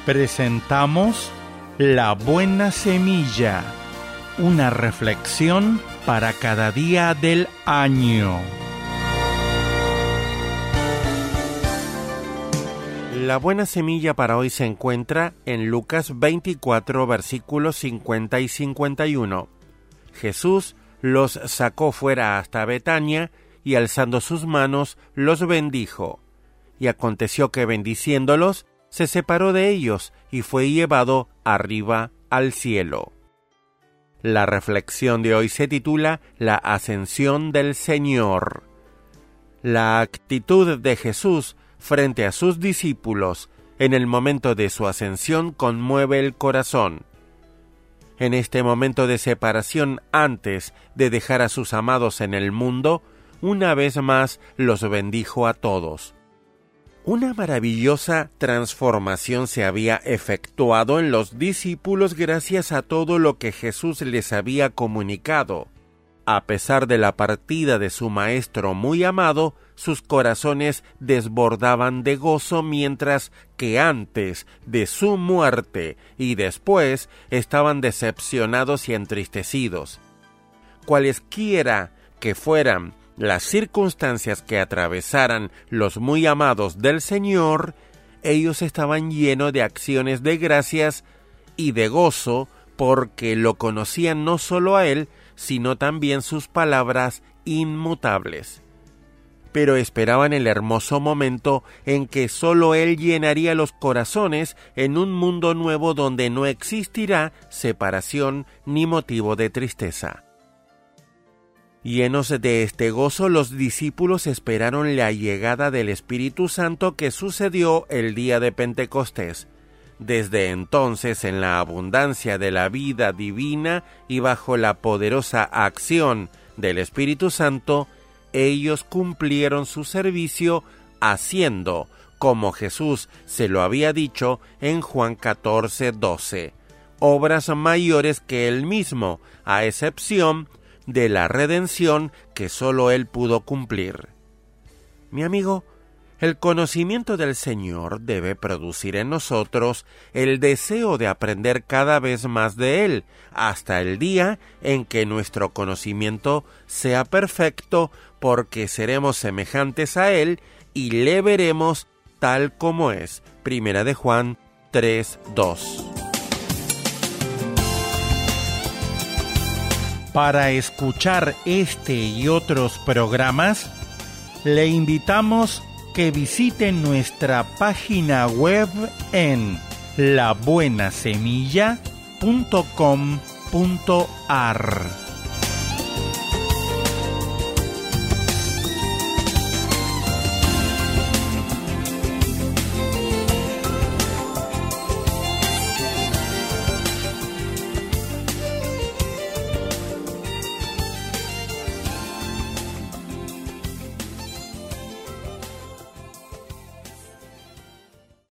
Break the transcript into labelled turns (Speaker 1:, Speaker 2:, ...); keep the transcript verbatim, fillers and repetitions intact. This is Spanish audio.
Speaker 1: presentamos La Buena Semilla, una reflexión para cada día del año.
Speaker 2: La buena semilla para hoy se encuentra en Lucas veinticuatro, versículos cincuenta y cincuenta y uno. Jesús los sacó fuera hasta Betania y alzando sus manos los bendijo. Y aconteció que bendiciéndolos, se separó de ellos y fue llevado arriba al cielo. La reflexión de hoy se titula La Ascensión del Señor. La actitud de Jesús frente a sus discípulos en el momento de su ascensión conmueve el corazón. En este momento de separación antes de dejar a sus amados en el mundo, una vez más los bendijo a todos. Una maravillosa transformación se había efectuado en los discípulos gracias a todo lo que Jesús les había comunicado. A pesar de la partida de su maestro muy amado, sus corazones desbordaban de gozo mientras que antes de su muerte y después estaban decepcionados y entristecidos. Cualesquiera que fueran las circunstancias que atravesaran los muy amados del Señor, ellos estaban llenos de acciones de gracias y de gozo porque lo conocían no solo a Él, sino también sus palabras inmutables. Pero esperaban el hermoso momento en que solo Él llenaría los corazones en un mundo nuevo donde no existirá separación ni motivo de tristeza. Llenos de este gozo, los discípulos esperaron la llegada del Espíritu Santo que sucedió el día de Pentecostés. Desde entonces, en la abundancia de la vida divina y bajo la poderosa acción del Espíritu Santo, ellos cumplieron su servicio haciendo, como Jesús se lo había dicho en Juan catorce, doce, obras mayores que Él mismo, a excepción de la redención que solo Él pudo cumplir. Mi amigo, el conocimiento del Señor debe producir en nosotros el deseo de aprender cada vez más de Él, hasta el día en que nuestro conocimiento sea perfecto, porque seremos semejantes a Él y le veremos tal como es. Primera de Juan tres, dos.
Speaker 1: Para escuchar este y otros programas, le invitamos que visiten nuestra página web en la buena semilla punto com punto a r.